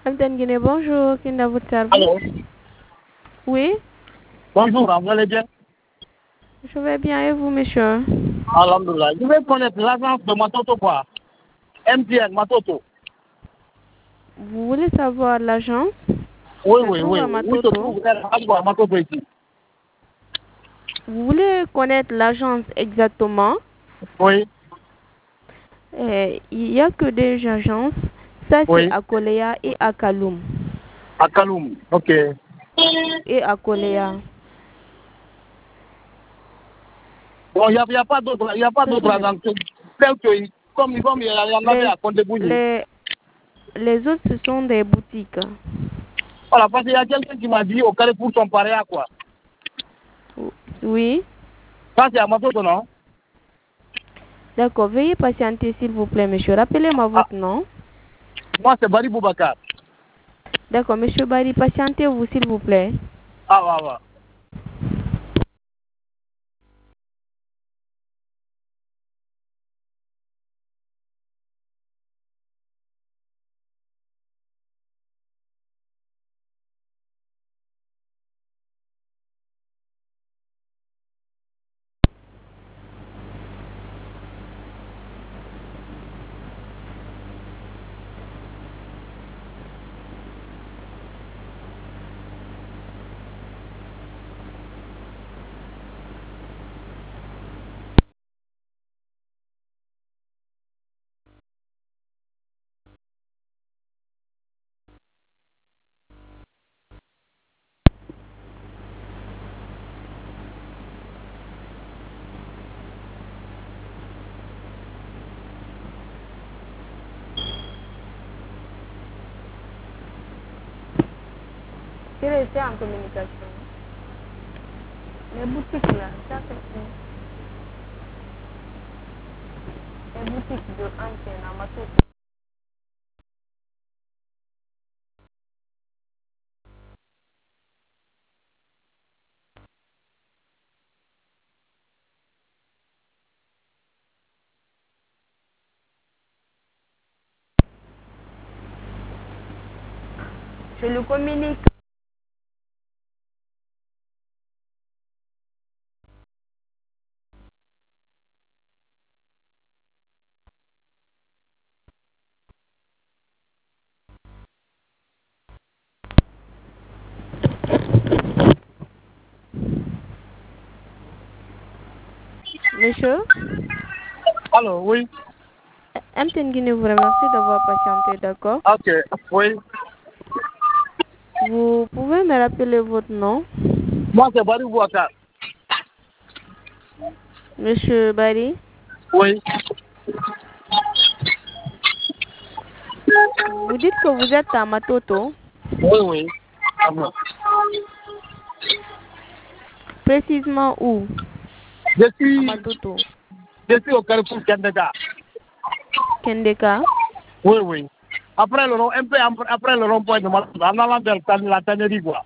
Captain Guinée, bonjour. Qui est à votre service? Allô? Oui, Bonjour, vous allez bien? je vais bien et vous, monsieur? Alhamdulillah. Je vais connaître l'agence de Matoto quoi? MTN Matoto. Vous voulez savoir l'agence? Oui, Se oui, trouve oui. à Où se Matoto. trouve à Matoto ici? Vous voulez connaître l'agence exactement? Oui, Il n'y a que deux agences. Ça, c'est oui. à Koléa et à Kaloum. À Kaloum. Ok. Et à Koléa. Bon, il n'y a pas d'autres Ce sont agences. Comme il y en avait les, à Condé-Bouzy. les, les autres, ce sont des boutiques. Voilà, parce qu'il y a quelqu'un qui m'a dit au Carrefour sont pareils à quoi? Oui. Ça, c'est à Matoto, non? D'accord. Veuillez patienter, s'il vous plaît, monsieur. Rappelez-moi Ah, votre nom. moi, c'est Bari Boubacar. D'accord, monsieur Barry, patientez-vous, s'il vous plaît. Ah, ouais, ouais. C'est resté en communication. Les boutiques là, ça c'est les boutiques de anciennes à Matoto. Je le communique. Monsieur, Allô, oui. MTN Guinée vous remercie d'avoir patienté, d'accord? Ok, oui. Vous pouvez me rappeler votre nom? Moi, c'est Bari Boubacar. Monsieur Barry, Oui. vous dites que vous êtes à Matoto, Oui, oui. Ah bon. précisément où? Je À suis, Matoto. je suis au Carrefour Kendeka. Kendeka? Oui, oui. Après le rond, un peu après le rond-point de Matoto, en allant vers la tannerie, quoi.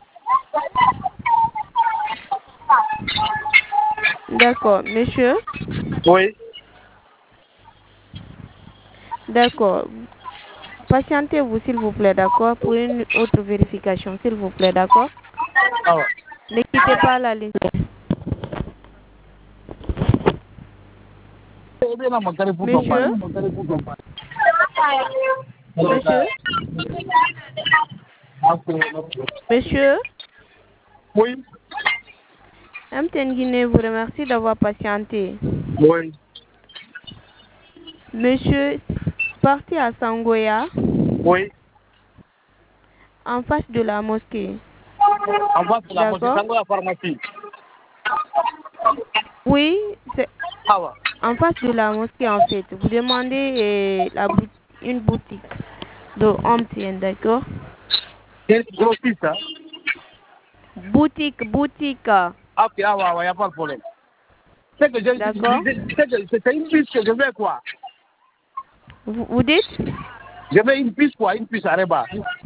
D'accord, monsieur? Oui. D'accord. Patientez-vous, s'il vous plaît, d'accord? Pour une autre vérification, s'il vous plaît, d'accord? Ah ouais. Ne quittez pas la ligne. Monsieur? Monsieur? Monsieur? Oui. MTN Guinée vous remercie d'avoir patienté. Oui. Monsieur, parti à Sangoya, Oui. en face de la mosquée. En face de la mosquée, D'accord? Sango la pharmacie. Oui, c'est Ah ouais. en face de la mosquée en fait. Vous demandez une boutique de MTN, d'accord? C'est grossiste, hein? Boutique, Ah, ok, ah ouais, ouais, y a pas de problème. C'est que d'accord? c'est une piste que je vais quoi? Vous dites? Je vais une piste quoi, une piste à Reba.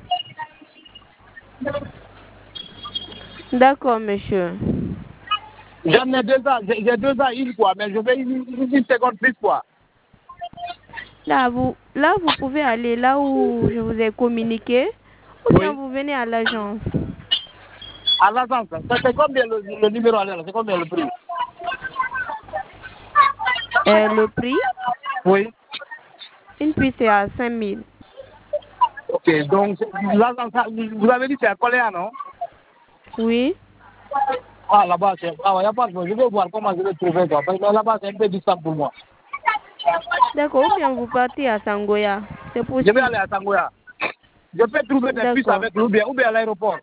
D'accord, monsieur. J'en ai 2 ans, j'ai 2 ans, une quoi, mais je vais une seconde piste quoi. Là, vous pouvez aller là où je vous ai communiqué. Ou bien Oui. vous venez à l'agence. À l'agence, c'est combien le numéro à l'air? C'est combien le prix? Le prix, Oui. une puce est à 5 000. Ok, donc l'agence, vous avez dit c'est à Coléa, non? Oui. Ah, là-bas, ah, y a pas de problème. Je vais voir comment je vais trouver quoi. Parce que là-bas, c'est un peu distant pour moi. D'accord. Ou bien vous partez à Sangoya. C'est Je vais aller possible. à Tangoya. Je peux trouver des puces D'accord. avec lui ou bien à l'aéroport.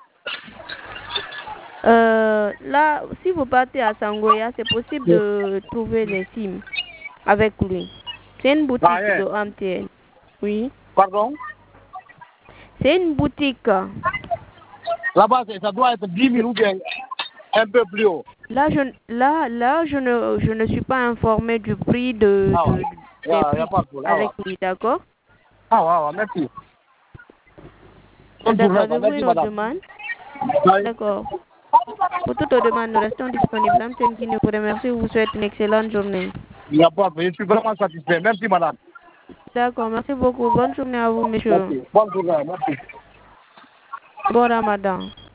Là, si vous partez à Sangoya, c'est possible Oui. de trouver les SIM avec lui. C'est une Ah, boutique yeah. de MTN. Oui. Pardon? C'est une boutique. Là-bas, ça doit être 10 000 ou bien un peu plus haut. Là, je ne suis pas informée du prix Ah, ouais. des Y a prix pas de problème. Ah, ouais. avec lui, d'accord? Ah, ouais, merci. Bonne journée, D'accord. quoi. Avez-vous Merci, une autre madame. demande? Oui. D'accord. Pour toute autre demande, nous restons disponibles. MTN qui nous remercie. Vous souhaite une excellente journée. Il n'y a pas de problème. Je suis vraiment satisfait. Merci, madame. D'accord. Merci beaucoup. Bonne journée à vous, monsieur. Merci. Bonne journée. Merci. Bon Ramadan.